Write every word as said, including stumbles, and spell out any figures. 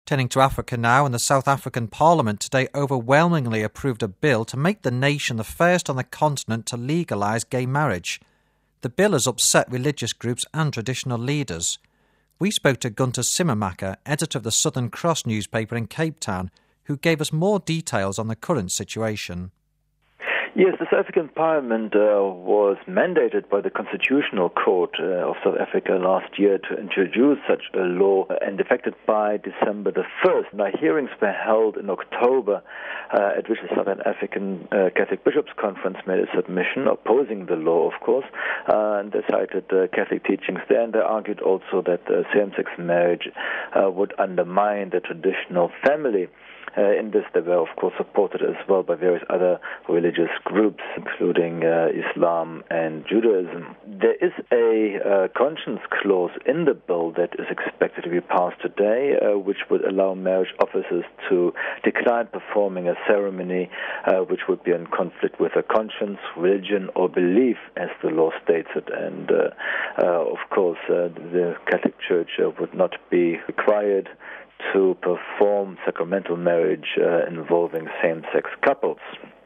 Turning to Africa now, and the South African Parliament today overwhelmingly approved a bill to make the nation the first on the continent to legalise gay marriage. The bill has upset religious groups and traditional leaders. We spoke to Gunter Simmermacher, editor of the Southern Cross newspaper in Cape Town, who gave us more details on the current situation. Yes, the South African Parliament uh, was mandated by the Constitutional Court uh, of South Africa last year to introduce such a law and effected by December the first. Now, hearings were held in October uh, at which the Southern African uh, Catholic Bishops' Conference made a submission opposing the law, of course, uh, and they cited uh, Catholic teachings there, and they argued also that uh, same-sex marriage uh, would undermine the traditional family. Uh, in this, they were, of course, supported as well by various other religious groups, including uh, Islam and Judaism. There is a uh, conscience clause in the bill that is expected to be passed today, uh, which would allow marriage officers to decline performing a ceremony uh, which would be in conflict with a conscience, religion, or belief, as the law states it. And, uh, uh, of course, uh, the Catholic Church uh, would not be required to perform sacramental marriage uh, involving same-sex couples.